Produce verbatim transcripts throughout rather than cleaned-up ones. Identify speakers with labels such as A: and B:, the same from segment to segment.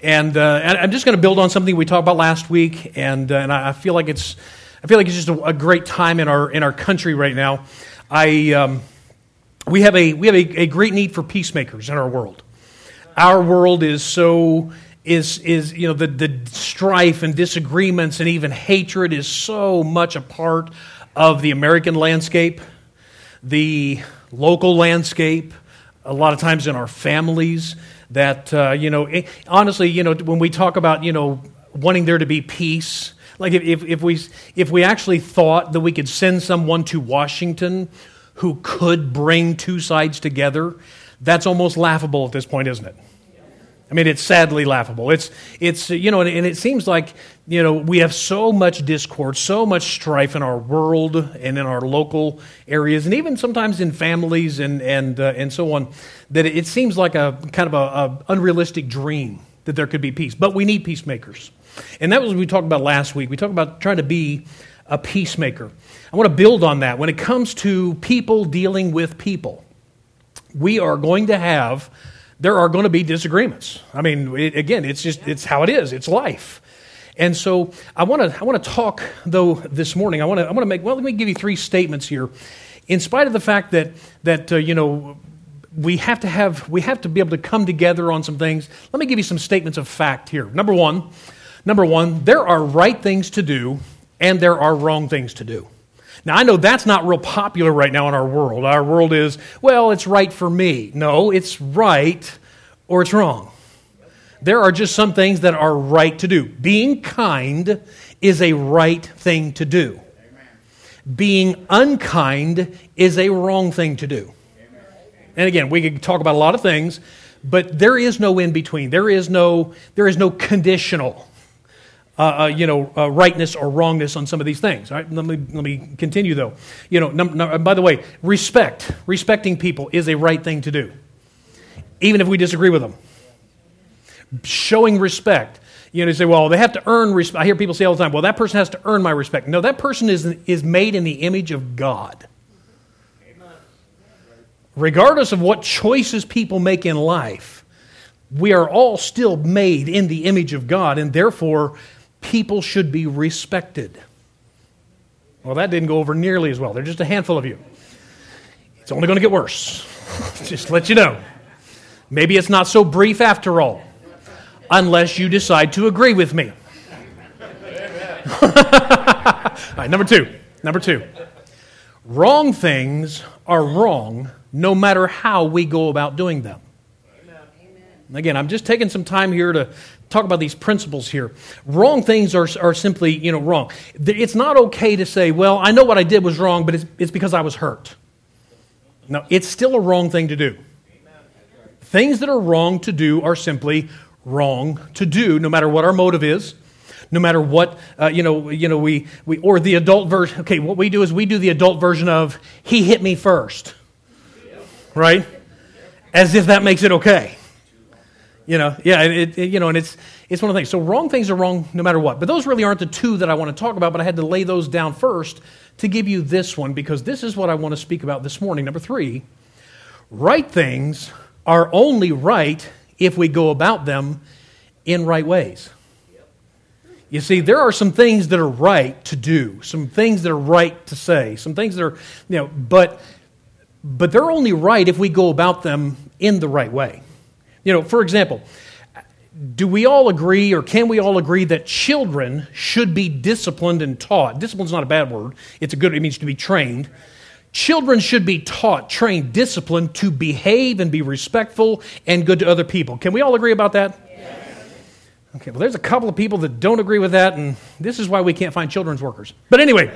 A: And, uh, and I'm just going to build on something we talked about last week, and uh, and I feel like it's I feel like it's just a, a great time in our in our country right now. I um, we have a we have a, a great need for peacemakers in our world. Our world is so is is you know the the strife and disagreements and even hatred is so much a part of the American landscape, the local landscape, a lot of times in our families. That, uh, you know, it, honestly, you know, when we talk about, you know, wanting there to be peace, like if, if, if we if we actually thought that we could send someone to Washington who could bring two sides together, that's almost laughable at this point, isn't it? I mean, it's sadly laughable. It's, it's you know, and, and it seems like, you know, we have so much discord, so much strife in our world and in our local areas, and even sometimes in families and and uh, and so on, that it seems like a kind of a, a unrealistic dream that there could be peace. But we need peacemakers. And that was what we talked about last week. We talked about trying to be a peacemaker. I want to build on that. When it comes to people dealing with people, we are going to have... There are going to be disagreements. I mean, it, again, it's just, it's how it is. It's life. And so I want to I want to talk, though, this morning. I want to I want to make, well, let me give you three statements here. In spite of the fact that, that uh, you know, we have to have, we have to be able to come together on some things, let me give you some statements of fact here. Number one, number one, there are right things to do and there are wrong things to do. Now, I know that's not real popular right now in our world. Our world is, well, it's right for me. No, it's right or it's wrong. There are just some things that are right to do. Being kind is a right thing to do. Being unkind is a wrong thing to do. And again, we could talk about a lot of things, but there is no in between. There is no, there is no conditional. Uh, uh, you know, uh, rightness or wrongness on some of these things. All right, let me let me continue though. You know, num- num- by the way, respect, respecting people is a right thing to do, even if we disagree with them. Showing respect, you know, you say, well, they have to earn respect. I hear people say all the time, well, that person has to earn my respect. No, that person is is made in the image of God. Amen. Regardless of what choices people make in life, we are all still made in the image of God, and therefore, people should be respected. Well, that didn't go over nearly as well. There's just a handful of you. It's only going to get worse. Just to let you know. Maybe it's not so brief after all, unless you decide to agree with me. All right, number two. Number two. Wrong things are wrong no matter how we go about doing them. Again, I'm just taking some time here to talk about these principles here. Wrong things are are simply, you know, wrong. It's not okay to say, well, I know what I did was wrong, but it's, it's because I was hurt. No, it's still a wrong thing to do. Things that are wrong to do are simply wrong to do, no matter what our motive is, no matter what, uh, you know, you know, we, we, or the adult version. Okay, what we do is we do the adult version of, he hit me first. Right? As if that makes it okay. You know, yeah, it, it, you know, and it's it's one of the things. So wrong things are wrong no matter what. But those really aren't the two that I want to talk about, but I had to lay those down first to give you this one because this is what I want to speak about this morning. Number three, right things are only right if we go about them in right ways. You see, there are some things that are right to do, some things that are right to say, some things that are, you know, but but they're only right if we go about them in the right way. You know, for example, do we all agree or can we all agree that children should be disciplined and taught? Discipline's not a bad word. It's a good, it means to be trained. Children should be taught, trained, disciplined to behave and be respectful and good to other people. Can we all agree about that? Yes. Okay, well, there's a couple of people that don't agree with that, and this is why we can't find children's workers. But anyway,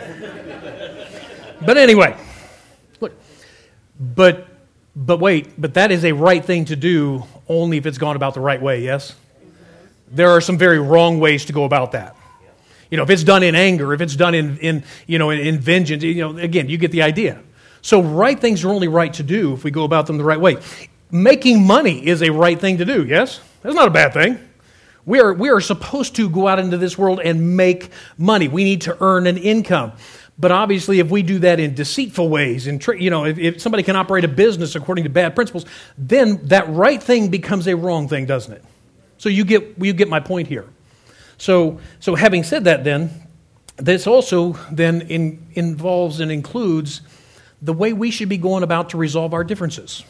A: but anyway, look, but But wait, but that is a right thing to do only if it's gone about the right way, yes? There are some very wrong ways to go about that. You know, if it's done in anger, if it's done in, in you know, in, in vengeance, you know, again, you get the idea. So right things are only right to do if we go about them the right way. Making money is a right thing to do, yes? That's not a bad thing. We are, we are supposed to go out into this world and make money. We need to earn an income. But obviously, if we do that in deceitful ways, and you know, if, if somebody can operate a business according to bad principles, then that right thing becomes a wrong thing, doesn't it? So you get you get my point here. So so having said that, then this also then in, involves and includes the way we should be going about to resolve our differences.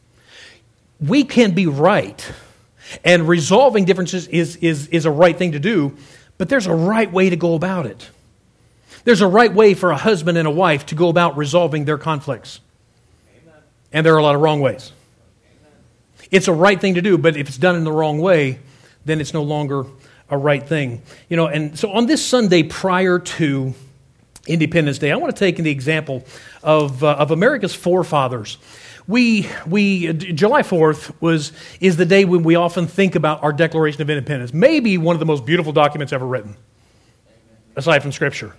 A: We can be right, and resolving differences is, is, is a right thing to do, but there's a right way to go about it. There's a right way for a husband and a wife to go about resolving their conflicts. Amen. And there are a lot of wrong ways. Amen. It's a right thing to do, but if it's done in the wrong way, then it's no longer a right thing. You know, and so on this Sunday prior to Independence Day, I want to take the example of uh, of America's forefathers. We we July fourth was is the day when we often think about our Declaration of Independence. Maybe one of the most beautiful documents ever written, aside from Scripture.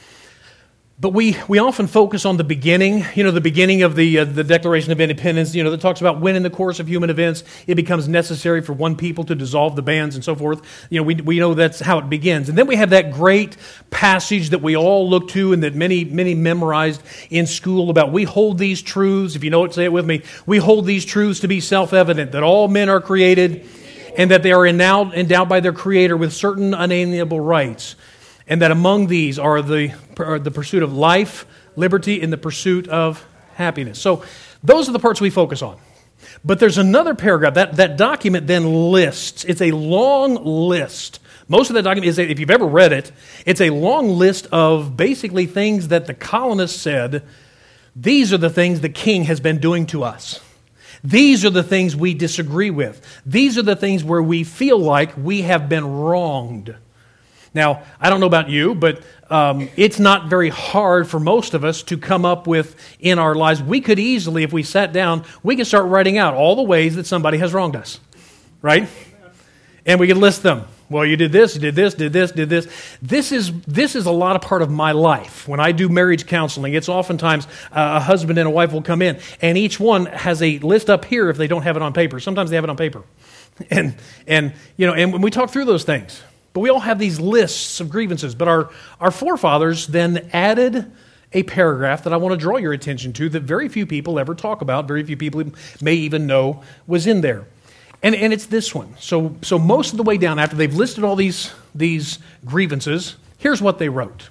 A: But we, we often focus on the beginning, you know, the beginning of the uh, the Declaration of Independence, you know, that talks about when in the course of human events it becomes necessary for one people to dissolve the bands and so forth. You know, we we know that's how it begins. And then we have that great passage that we all look to and that many, many memorized in school about we hold these truths, if you know it, say it with me, we hold these truths to be self-evident, that all men are created and that they are endowed, endowed by their Creator with certain unalienable rights. And that among these are the, are the pursuit of life, liberty, and the pursuit of happiness. So those are the parts we focus on. But there's another paragraph. That, that document then lists. It's a long list. Most of that document is, if you've ever read it, it's a long list of basically things that the colonists said, these are the things the king has been doing to us. These are the things we disagree with. These are the things where we feel like we have been wronged. Now, I don't know about you, but um, it's not very hard for most of us to come up with in our lives. We could easily, if we sat down, we could start writing out all the ways that somebody has wronged us, right? And we could list them. Well, you did this, you did this, did this, did this. This is this is a lot of part of my life. When I do marriage counseling, it's oftentimes uh, a husband and a wife will come in, and each one has a list up here if they don't have it on paper. Sometimes they have it on paper. And, and you know, and when we talk through those things, but we all have these lists of grievances. But our, our forefathers then added a paragraph that I want to draw your attention to that very few people ever talk about, very few people may even know was in there. And, and it's this one. So, so most of the way down, after they've listed all these, these grievances, here's what they wrote.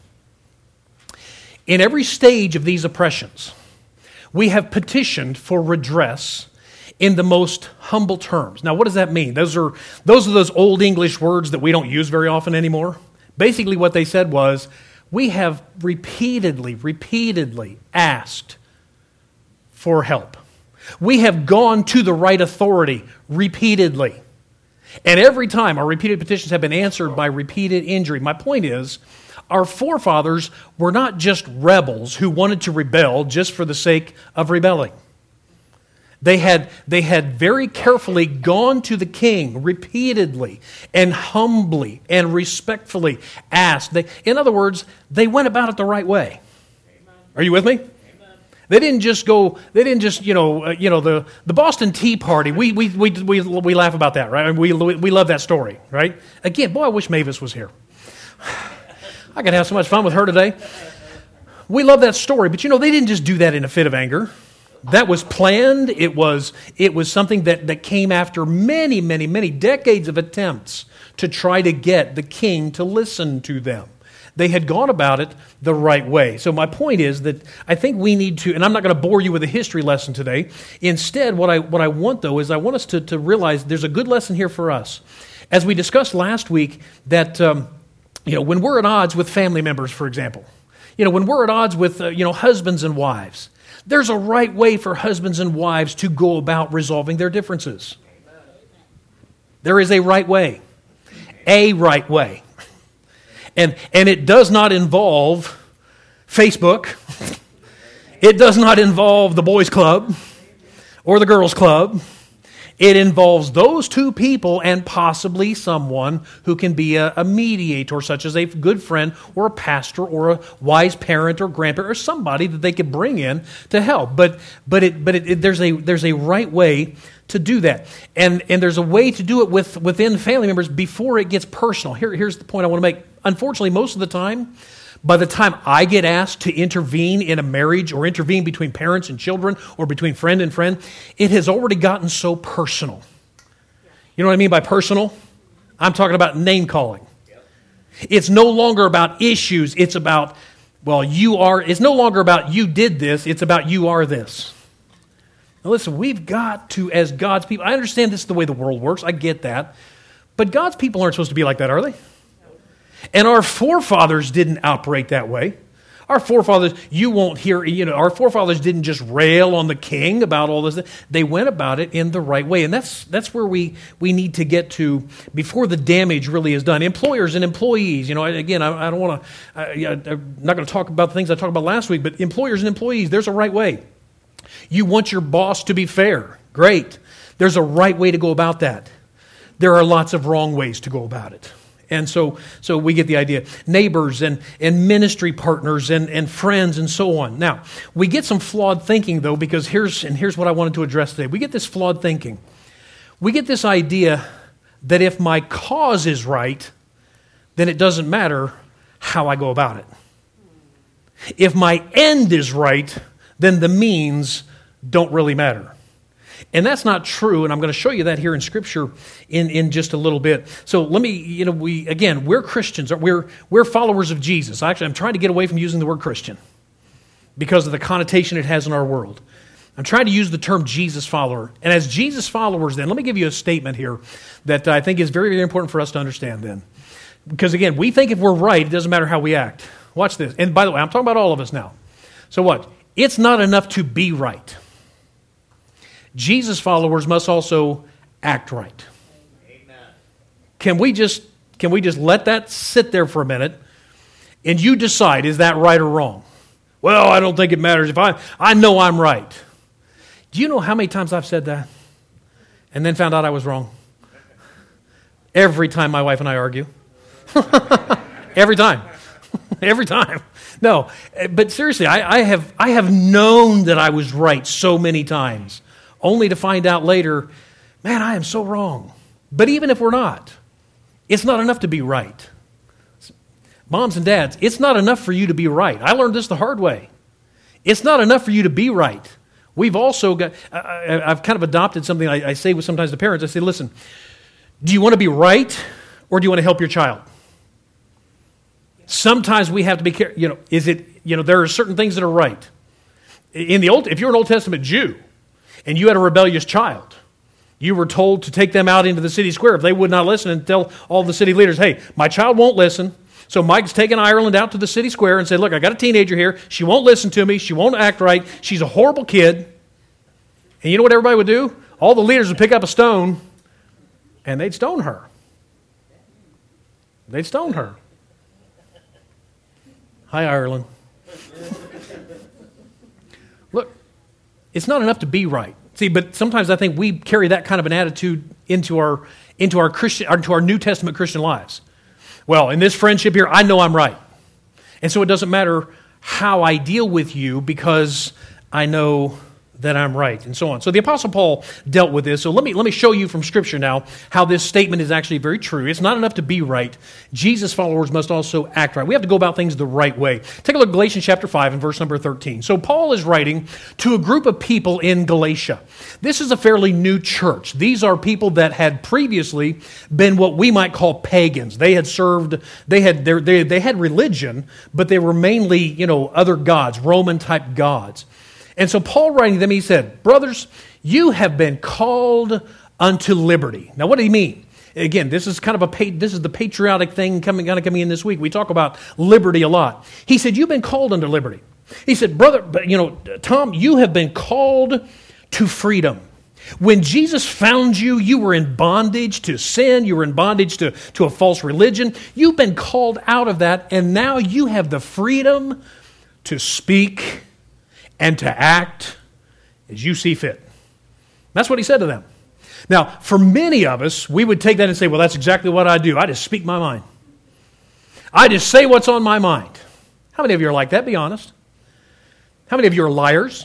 A: In every stage of these oppressions, we have petitioned for redress in the most humble terms. Now, what does that mean? Those are those are those old English words that we don't use very often anymore. Basically, what they said was, we have repeatedly, repeatedly asked for help. We have gone to the right authority repeatedly. And every time our repeated petitions have been answered by repeated injury. My point is, our forefathers were not just rebels who wanted to rebel just for the sake of rebelling. They had, they had very carefully gone to the king repeatedly and humbly and respectfully asked. They, in other words, they went about it the right way. Amen. Are you with me? Amen. They didn't just go, they didn't just, you know, uh, you know the, the Boston Tea Party. We, we, we, we, we laugh about that, right? We, we love that story, right? Again, boy, I wish Mavis was here. I could have so much fun with her today. We love that story, but you know, they didn't just do that in a fit of anger. That was planned. It was it was something that, that came after many, many, many decades of attempts to try to get the king to listen to them. They had gone about it the right way. So my point is that I think we need to, and I'm not going to bore you with a history lesson today. Instead, what I what I want, though, is I want us to, to realize there's a good lesson here for us. As we discussed last week, that um, you know, when we're at odds with family members, for example, you know, when we're at odds with uh, you know husbands and wives, there's a right way for husbands and wives to go about resolving their differences. There is a right way. A right way. And, and it does not involve Facebook. It does not involve the boys' club or the girls' club. It involves those two people and possibly someone who can be a, a mediator, such as a good friend or a pastor or a wise parent or grandparent or somebody that they could bring in to help. But but it but it, it, there's a there's a right way to do that, and and there's a way to do it with within family members before it gets personal. Here here's the point I want to make. Unfortunately, most of the time, by the time I get asked to intervene in a marriage or intervene between parents and children or between friend and friend, it has already gotten so personal. You know what I mean by personal? I'm talking about name calling. It's no longer about issues. It's about, well, you are, it's no longer about you did this. It's about you are this. Now listen, we've got to, as God's people, I understand this is the way the world works. I get that. But God's people aren't supposed to be like that, are they? And our forefathers didn't operate that way. Our forefathers, you won't hear, you know, our forefathers didn't just rail on the king about all this. They went about it in the right way. And that's that's where we, we need to get to before the damage really is done. Employers and employees, you know, again, I, I don't want to, I'm not going to talk about the things I talked about last week, but employers and employees, there's a right way. You want your boss to be fair. Great. There's a right way to go about that. There are lots of wrong ways to go about it. And so so we get the idea. Neighbors and, and ministry partners and, and friends and so on. Now, we get some flawed thinking, though, because here's and here's what I wanted to address today. We get this flawed thinking. We get this idea that if my cause is right, then it doesn't matter how I go about it. If my end is right, then the means don't really matter. And that's not true, and I'm going to show you that here in Scripture in, in just a little bit. So let me, you know, we again, we're Christians. We're, we're followers of Jesus. Actually, I'm trying to get away from using the word Christian because of the connotation it has in our world. I'm trying to use the term Jesus follower. And as Jesus followers, then, let me give you a statement here that I think is very, very important for us to understand then. Because again, we think if we're right, it doesn't matter how we act. Watch this. And by the way, I'm talking about all of us now. So what? It's not enough to be right. Jesus followers must also act right. Amen. Can we just can we just let that sit there for a minute and you decide, is that right or wrong? Well, I don't think it matters if I I know I'm right. Do you know how many times I've said that and then found out I was wrong? Every time my wife and I argue. Every time. Every time. No, but seriously, I, I have I have known that I was right so many times. Only to find out later, man, I am so wrong. But even if we're not, it's not enough to be right. Moms and dads, it's not enough for you to be right. I learned this the hard way. It's not enough for you to be right. We've also got, I, I've kind of adopted something I, I say with sometimes to parents. I say, listen, do you want to be right or do you want to help your child? Sometimes we have to be careful. You know, is it, you know, there are certain things that are right. In the old, if you're an Old Testament Jew, and you had a rebellious child, you were told to take them out into the city square if they would not listen and tell all the city leaders, hey, my child won't listen. So Mike's taken Ireland out to the city square and said, look, I got a teenager here. She won't listen to me. She won't act right. She's a horrible kid. And you know what everybody would do? All the leaders would pick up a stone and they'd stone her. They'd stone her. Hi, Ireland. Look. It's not enough to be right. See, but sometimes I think we carry that kind of an attitude into our into our Christian into our New Testament Christian lives. Well, in this friendship here, I know I'm right. And so it doesn't matter how I deal with you because I know that I'm right, and so on. So the Apostle Paul dealt with this. So let me let me show you from Scripture now how this statement is actually very true. It's not enough to be right. Jesus followers must also act right. We have to go about things the right way. Take a look at Galatians chapter five and verse number thirteen. So Paul is writing to a group of people in Galatia. This is a fairly new church. These are people that had previously been what we might call pagans. They had served, they had they, they had religion, but they were mainly, you know, other gods, Roman-type gods. And so Paul writing to them, he said, brothers, you have been called unto liberty. Now, what did he mean? Again, this is kind of a this is the patriotic thing coming kind of coming in this week. We talk about liberty a lot. He said, you've been called unto liberty. He said, brother, but you know, Tom, you have been called to freedom. When Jesus found you, you were in bondage to sin. You were in bondage to, to a false religion. You've been called out of that, and now you have the freedom to speak and to act as you see fit. That's what he said to them. Now, for many of us, we would take that and say, well, that's exactly what I do. I just speak my mind. I just say what's on my mind. How many of you are like that? Be honest. How many of you are liars?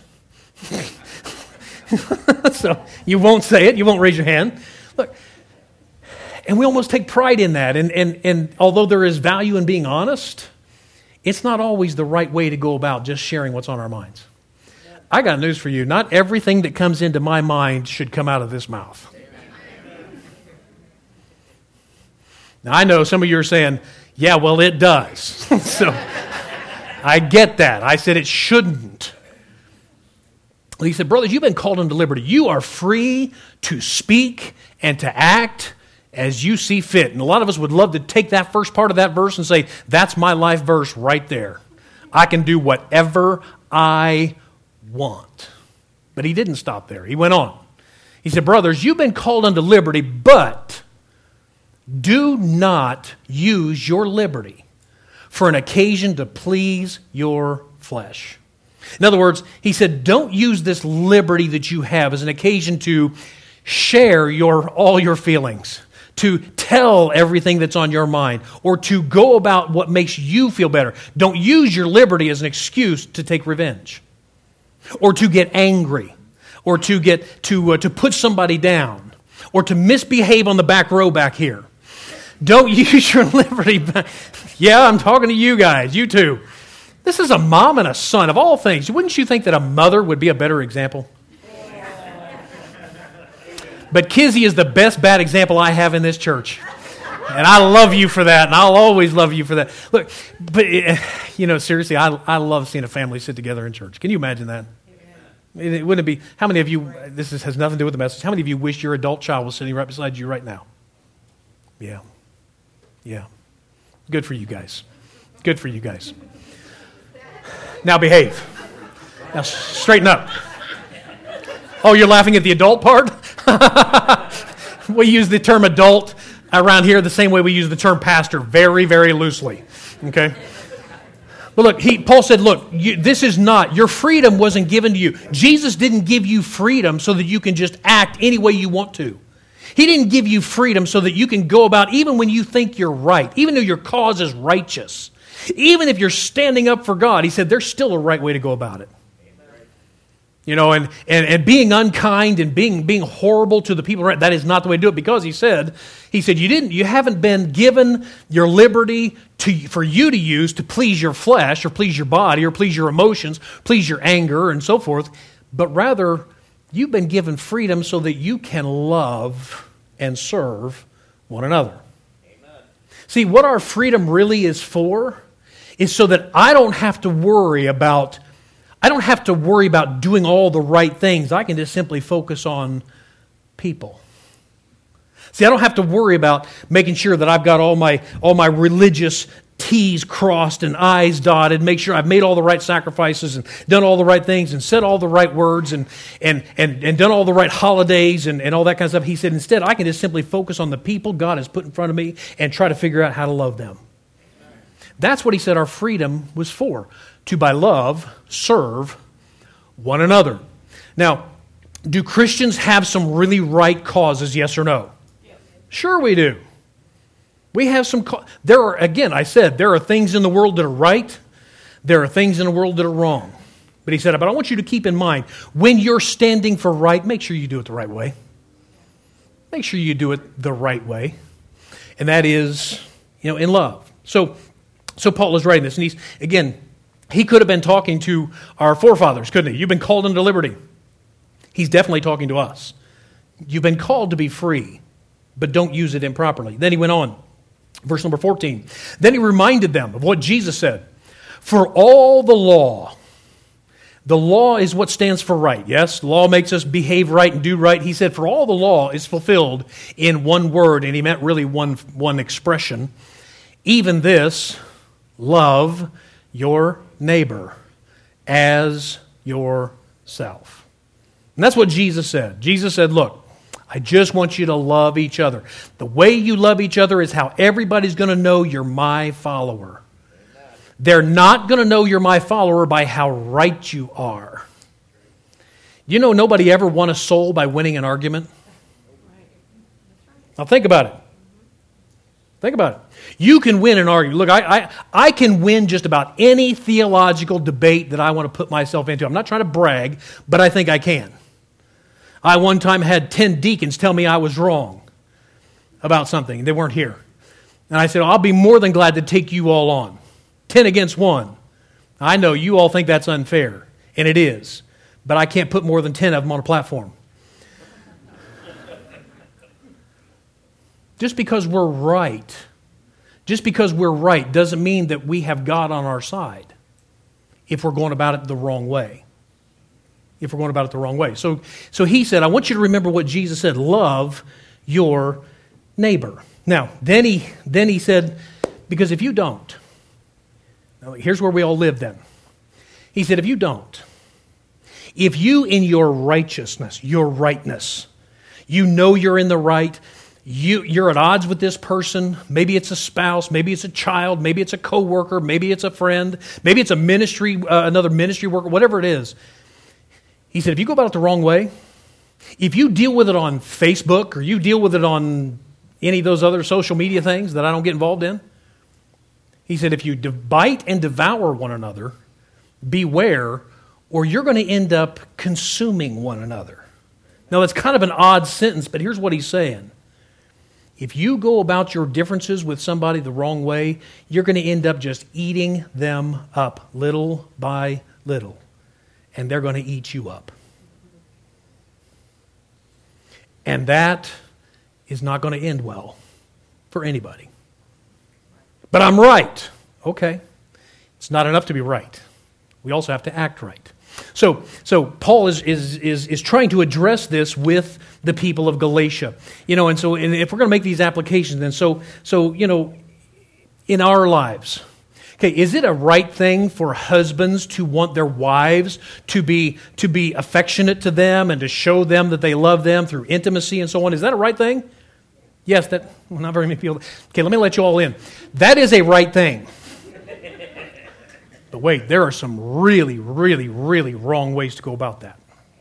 A: So you won't say it. You won't raise your hand. Look, and we almost take pride in that. And, and, and although there is value in being honest, it's not always the right way to go about just sharing what's on our minds. I got news for you. Not everything that comes into my mind should come out of this mouth. Now, I know some of you are saying, yeah, well, it does. So I get that. I said it shouldn't. He said, brothers, you've been called into liberty. You are free to speak and to act as you see fit. And a lot of us would love to take that first part of that verse and say, that's my life verse right there. I can do whatever I want. But he didn't stop there. He went on. He said, brothers, you've been called unto liberty, but do not use your liberty for an occasion to please your flesh. In other words, he said, don't use this liberty that you have as an occasion to share your all your feelings, to tell everything that's on your mind, or to go about what makes you feel better. Don't use your liberty as an excuse to take revenge, or to get angry, or to get to uh, to put somebody down, or to misbehave on the back row back here. Don't use your liberty. Yeah, I'm talking to you guys, you too. This is a mom and a son, of all things. Wouldn't you think that a mother would be a better example? But Kizzy is the best bad example I have in this church. And I love you for that, and I'll always love you for that. Look, but, you know, seriously, I, I love seeing a family sit together in church. Can you imagine that? It, it wouldn't be, how many of you, this is, has nothing to do with the message, how many of you wish your adult child was sitting right beside you right now? Yeah. Yeah. Good for you guys. Good for you guys. Now behave. Now straighten up. Oh, you're laughing at the adult part? We use the term adult around here the same way we use the term pastor, very, very loosely. Okay? But look, he, Paul said, look, you, this is not, your freedom wasn't given to you. Jesus didn't give you freedom so that you can just act any way you want to. He didn't give you freedom so that you can go about, even when you think you're right, even though your cause is righteous, even if you're standing up for God, he said there's still a right way to go about it. You know, and, and, and being unkind and being being horrible to the people, right, that is not the way to do it, because he said, he said, you didn't, you haven't been given your liberty to for you to use to please your flesh or please your body or please your emotions, please your anger and so forth, but rather you've been given freedom so that you can love and serve one another. Amen. See, what our freedom really is for is so that I don't have to worry about, I don't have to worry about doing all the right things. I can just simply focus on people. See, I don't have to worry about making sure that I've got all my all my religious T's crossed and I's dotted, make sure I've made all the right sacrifices and done all the right things and said all the right words and and and, and done all the right holidays and, and all that kind of stuff. He said, instead, I can just simply focus on the people God has put in front of me and try to figure out how to love them. That's what he said our freedom was for, to by love serve one another. Now, do Christians have some really right causes, yes or no? Yes. Sure we do. We have some, there are, again, I said, there are things in the world that are right, there are things in the world that are wrong. But he said, but I want you to keep in mind, when you're standing for right, make sure you do it the right way. Make sure you do it the right way. And that is, you know, in love. So, So Paul is writing this, and he's, again, he could have been talking to our forefathers, couldn't he? You've been called into liberty. He's definitely talking to us. You've been called to be free, but don't use it improperly. Then he went on, verse number fourteen. Then he reminded them of what Jesus said. For all the law, the law is what stands for right, yes? The law makes us behave right and do right. He said, for all the law is fulfilled in one word, and he meant really one, one expression. Even this, love your neighbor as yourself. And that's what Jesus said. Jesus said, look, I just want you to love each other. The way you love each other is how everybody's going to know you're my follower. Amen. They're not going to know you're my follower by how right you are. You know nobody ever won a soul by winning an argument? Now think about it. Think about it. You can win an argument. Look, I, I, I can win just about any theological debate that I want to put myself into. I'm not trying to brag, but I think I can. I one time had ten deacons tell me I was wrong about something. They weren't here. And I said, I'll be more than glad to take you all on. Ten against one. I know you all think that's unfair, and it is. But I can't put more than ten of them on a platform. Just because we're right Just because we're right doesn't mean that we have God on our side if we're going about it the wrong way. If we're going about it the wrong way. So, so he said, I want you to remember what Jesus said, love your neighbor. Now, then he, then he said, because if you don't, now here's where we all live then. He said, if you don't, if you in your righteousness, your rightness, you know you're in the right, you, you're at odds with this person, maybe it's a spouse, maybe it's a child, maybe it's a coworker, maybe it's a friend, maybe it's a ministry, uh, another ministry worker, whatever it is. He said, if you go about it the wrong way, if you deal with it on Facebook or you deal with it on any of those other social media things that I don't get involved in, he said, if you bite and devour one another, beware, or you're going to end up consuming one another. Now, that's kind of an odd sentence, but here's what he's saying. If you go about your differences with somebody the wrong way, you're going to end up just eating them up little by little, and they're going to eat you up. And that is not going to end well for anybody. But I'm right. Okay. It's not enough to be right. We also have to act right. So, so Paul is, is, is, is trying to address this with the people of Galatia. You know, and so and if we're going to make these applications, then so, so, you know, in our lives, okay, is it a right thing for husbands to want their wives to be, to be affectionate to them and to show them that they love them through intimacy and so on? Is that a right thing? Yes, that, well, not very many people. Okay, let me let you all in. That is a right thing. But wait, there are some really, really, really wrong ways to go about that.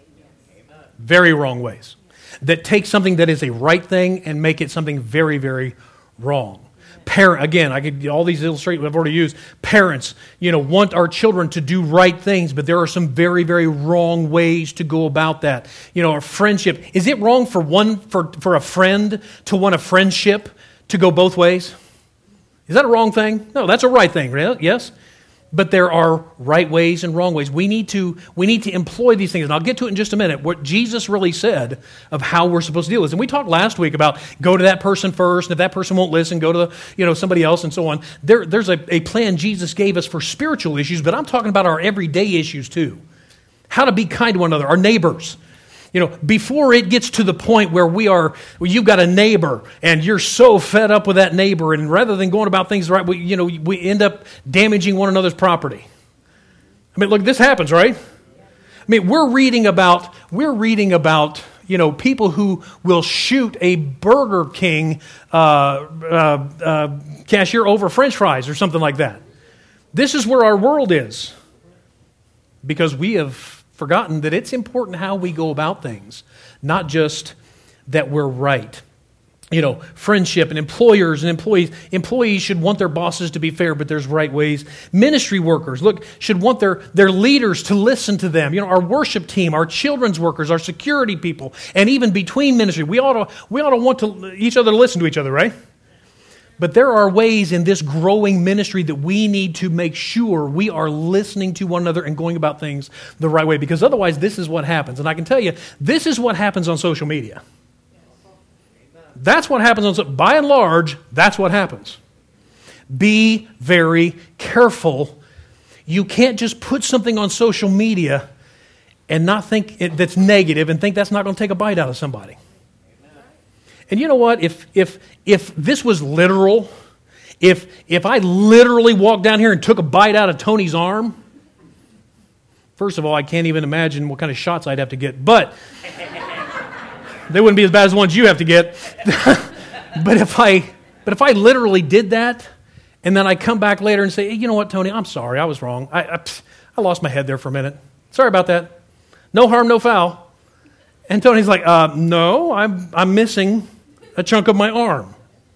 A: Very wrong ways. That take something that is a right thing and make it something very, very wrong. Parent, again, I could all these illustrations I've already used. Parents, you know, want our children to do right things, but there are some very, very wrong ways to go about that. You know, our friendship. Is it wrong for one for, for a friend to want a friendship to go both ways? Is that a wrong thing? No, that's a right thing, right? Yes. But there are right ways and wrong ways. We need to we need to employ these things. And I'll get to it in just a minute, what Jesus really said of how we're supposed to deal with this. And we talked last week about go to that person first, and if that person won't listen, go to the, you know, somebody else and so on. There, there's a, a plan Jesus gave us for spiritual issues, but I'm talking about our everyday issues too. How to be kind to one another, our neighbors. You know, before it gets to the point where we are, well, you've got a neighbor and you're so fed up with that neighbor, and rather than going about things right, we, you know, we end up damaging one another's property. I mean, look, this happens, right? I mean, we're reading about, we're reading about, you know, people who will shoot a Burger King uh, uh, uh, cashier over French fries or something like that. This is where our world is, because we have forgotten that it's important how we go about things, not just that we're right. You know, friendship and employers and employees. Employees should want their bosses to be fair, but there's right ways. Ministry workers, look, should want their, their leaders to listen to them. You know, our worship team, our children's workers, our security people, and even between ministry, we ought to, we ought to want to each other to listen to each other, right? But there are ways in this growing ministry that we need to make sure we are listening to one another and going about things the right way, because otherwise this is what happens. And I can tell you, this is what happens on social media. That's what happens on, by and large, that's what happens. Be very careful. You can't just put something on social media and not think it, that's negative and think that's not going to take a bite out of somebody. And you know what? If if if this was literal, if if I literally walked down here and took a bite out of Tony's arm, first of all, I can't even imagine what kind of shots I'd have to get. But they wouldn't be as bad as the ones you have to get. but if I but if I literally did that, and then I come back later and say, hey, you know what, Tony, I'm sorry, I was wrong. I I, I lost my head there for a minute. Sorry about that. No harm, no foul. And Tony's like, uh, no, I'm I'm missing a chunk of my arm.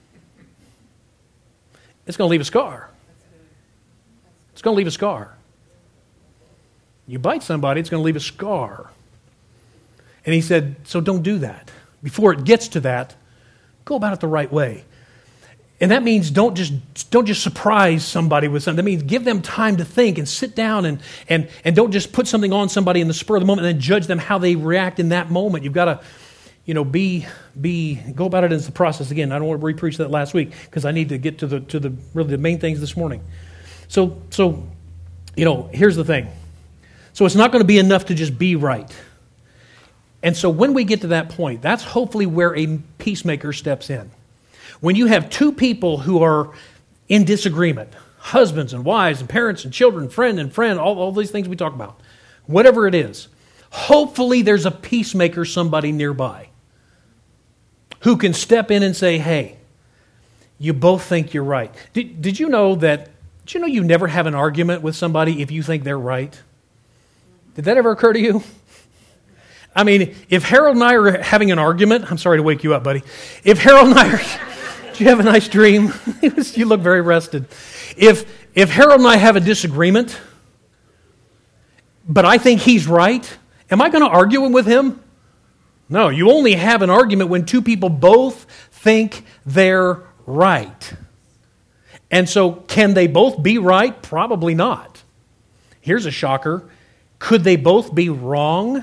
A: It's going to leave a scar. It's going to leave a scar. You bite somebody, it's going to leave a scar. And he said, so don't do that. Before it gets to that, go about it the right way. And that means don't just don't just surprise somebody with something. That means give them time to think and sit down and and and don't just put something on somebody in the spur of the moment and then judge them how they react in that moment. You've got to you know, be be go about it as the process. Again, I don't want to re-preach that last week because I need to get to the to the really the main things this morning. So so, you know, here's the thing. So it's not going to be enough to just be right. And so when we get to that point, that's hopefully where a peacemaker steps in. When you have two people who are in disagreement, husbands and wives and parents and children, friend and friend, all, all these things we talk about, whatever it is, hopefully there's a peacemaker, somebody nearby, who can step in and say, hey, you both think you're right. Did, did you know that, did you know you never have an argument with somebody if you think they're right? Did that ever occur to you? I mean, if Harold and I are having an argument, I'm sorry to wake you up, buddy. If Harold and I are, did you have a nice dream? You look very rested. If if Harold and I have a disagreement, but I think he's right, am I going to argue with him? No, you only have an argument when two people both think they're right. And so, can they both be right? Probably not. Here's a shocker. Could they both be wrong?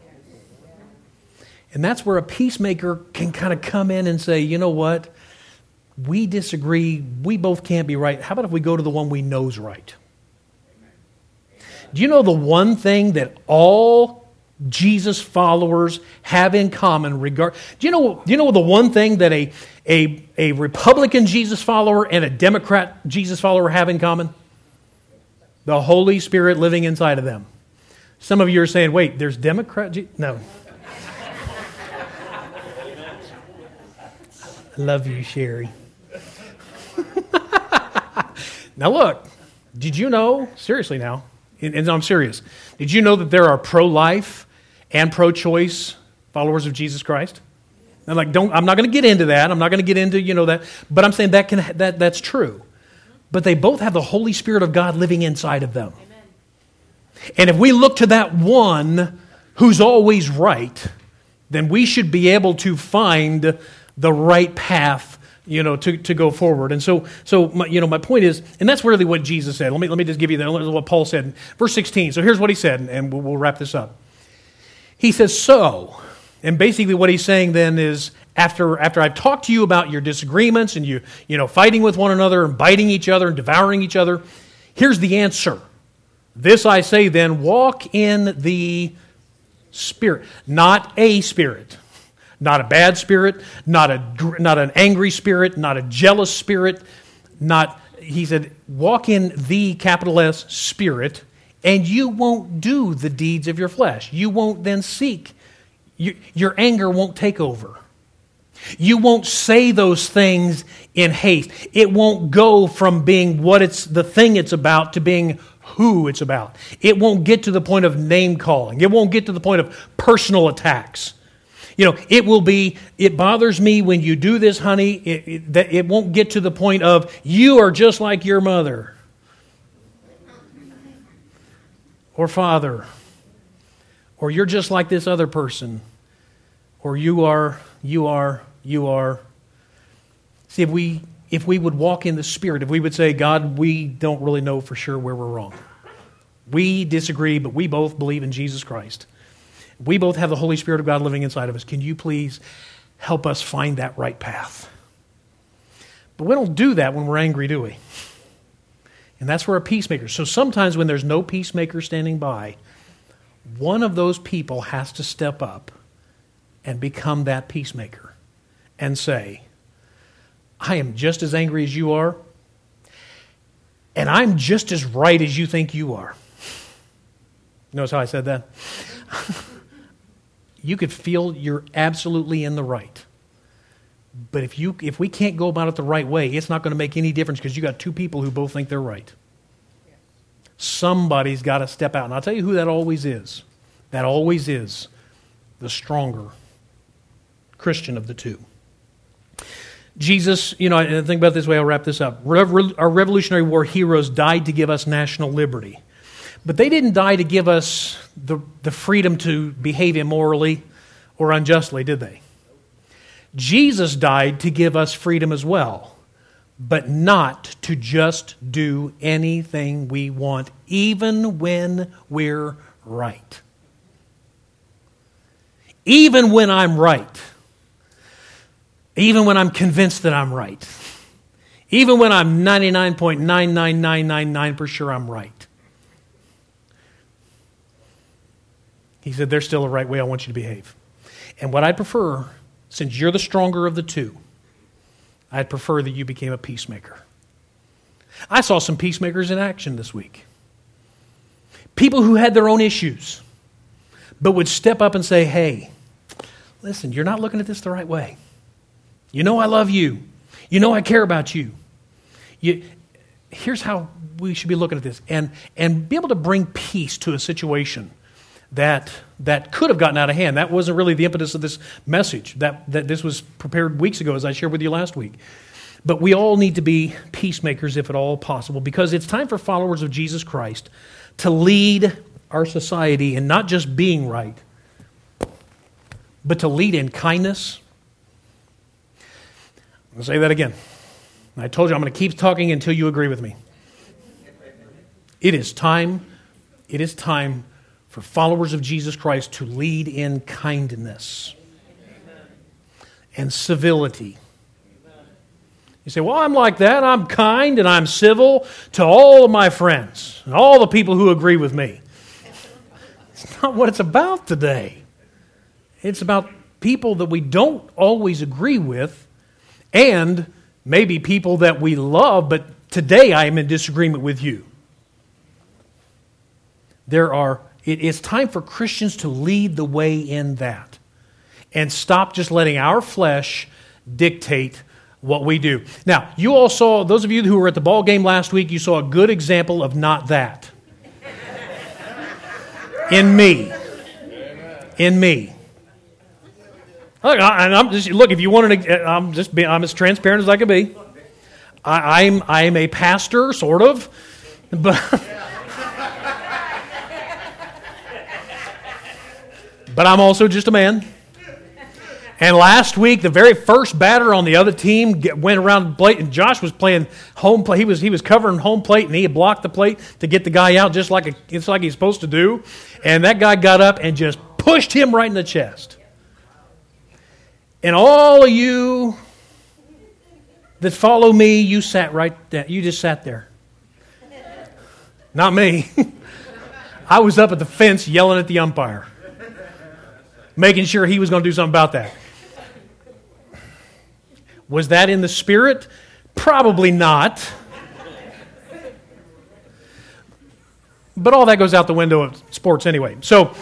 A: And that's where a peacemaker can kind of come in and say, you know what? We disagree. We both can't be right. How about if we go to the one we know's right? Do you know the one thing that all Jesus followers have in common? Regard? Do you know? Do you know the one thing that a a a Republican Jesus follower and a Democrat Jesus follower have in common? The Holy Spirit living inside of them. Some of you are saying, "Wait, there's Democrat?" Je-? No. I love you, Sherry. Now look, did you know, seriously now, and, and I'm serious, did you know that there are pro-life and pro-choice followers of Jesus Christ? And like, don't, I'm not going to get into that. I'm not going to get into, you know, that, but I'm saying that can that that's true. But they both have the Holy Spirit of God living inside of them. Amen. And if we look to that one who's always right, then we should be able to find the right path, you know, to, to go forward. And so, so my, you know, my point is, and that's really what Jesus said. Let me let me just give you the, what Paul said in verse sixteen. So here's what he said, and we'll, we'll wrap this up. He says, so, and basically what he's saying then is, after after I've talked to you about your disagreements and you, you know, fighting with one another and biting each other and devouring each other, here's the answer. This I say then, walk in the Spirit, not a spirit. Not a bad spirit, not a not an angry spirit, not a jealous spirit, not, he said, walk in the capital S Spirit, and you won't do the deeds of your flesh. You won't then seek. You, your anger won't take over. You won't say those things in haste. It won't go from being what it's the thing it's about to being who it's about. It won't get to the point of name calling. It won't get to the point of personal attacks. You know, it will be, it bothers me when you do this, honey. It, it, that it won't get to the point of, you are just like your mother or father, or you're just like this other person, or you are, you are, you are. See, if we, if we would walk in the Spirit, if we would say, God, we don't really know for sure where we're wrong. We disagree, but we both believe in Jesus Christ. We both have the Holy Spirit of God living inside of us. Can you please help us find that right path? But we don't do that when we're angry, do we? And that's where a peacemaker. So sometimes when there's no peacemaker standing by, one of those people has to step up and become that peacemaker and say, I am just as angry as you are, and I'm just as right as you think you are. Notice how I said that? You could feel you're absolutely in the right. But if you if we can't go about it the right way, it's not going to make any difference because you got two people who both think they're right. Somebody's got to step out. And I'll tell you who that always is. That always is the stronger Christian of the two. Jesus, you know, I think about it this way, I'll wrap this up. Our Revolutionary War heroes died to give us national liberty. But they didn't die to give us the, the freedom to behave immorally or unjustly, did they? Jesus died to give us freedom as well, but not to just do anything we want, even when we're right. Even when I'm right, Even when I'm convinced that I'm right. Even when I'm ninety-nine point nine nine nine nine nine percent sure I'm right. He said, there's still a right way I want you to behave. And what I'd prefer, since you're the stronger of the two, I'd prefer that you became a peacemaker. I saw some peacemakers in action this week. People who had their own issues, but would step up and say, hey, listen, you're not looking at this the right way. You know I love you. You know I care about you. You here's how we should be looking at this. And, and be able to bring peace to a situation that that could have gotten out of hand. That wasn't really the impetus of this message. That, that this was prepared weeks ago, as I shared with you last week. But we all need to be peacemakers, if at all possible, because it's time for followers of Jesus Christ to lead our society in not just being right, but to lead in kindness. I'm going to say that again. I told you I'm going to keep talking until you agree with me. It is time, it is time for followers of Jesus Christ to lead in kindness and civility. You say, well, I'm like that. I'm kind and I'm civil to all of my friends and all the people who agree with me. It's not what it's about today. It's about people that we don't always agree with and maybe people that we love, but today I am in disagreement with you. There are, it is time for Christians to lead the way in that and stop just letting our flesh dictate what we do. Now, you all saw, those of you who were at the ball game last week, you saw a good example of not that. In me. In me. Look, I, and I'm just, look, if you wanted to, I'm just being, I'm as transparent as I can be. I, I'm I'm a pastor, sort of, but but I'm also just a man. And last week, the very first batter on the other team get, went around the plate, and Josh was playing home plate. He was he was covering home plate, and he had blocked the plate to get the guy out, just like a, it's like he's supposed to do. And that guy got up and just pushed him right in the chest. And all of you that follow me, you sat right there. You just sat there. Not me. I was up at the fence yelling at the umpire, making sure he was going to do something about that. Was that in the spirit? Probably not. But all that goes out the window of sports anyway. So,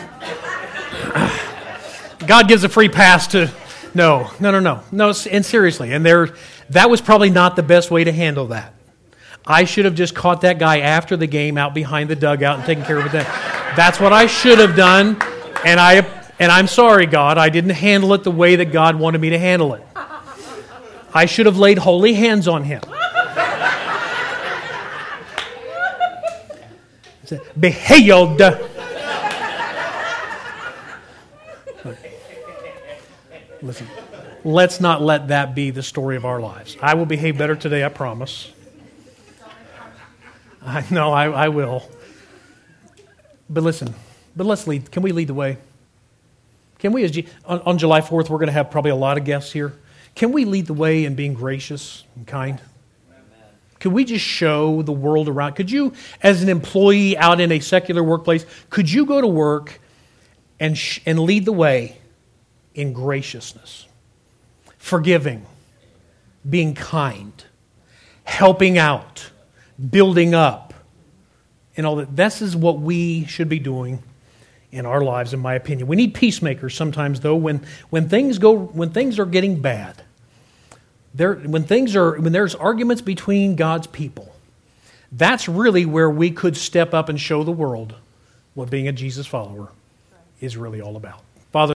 A: God gives a free pass to... No, no, no, no. No, and seriously, and there, that was probably not the best way to handle that. I should have just caught that guy after the game out behind the dugout and taken care of it then. That's what I should have done, and I... And I'm sorry, God, I didn't handle it the way that God wanted me to handle it. I should have laid holy hands on him. Behaved. Listen, let's not let that be the story of our lives. I will behave better today, I promise. I know I, I will. But listen, but let's lead. Can we lead the way? Can we, as G- on, on July fourth, we're going to have probably a lot of guests here. Can we lead the way in being gracious and kind? Amen. Could we just show the world around? Could you, as an employee out in a secular workplace, could you go to work and sh- and lead the way in graciousness, forgiving, being kind, helping out, building up, and all that? This is what we should be doing in our lives, in my opinion. We need peacemakers sometimes, though, when, when things go when things are getting bad. There when things are when there's arguments between God's people. That's really where we could step up and show the world what being a Jesus follower is really all about.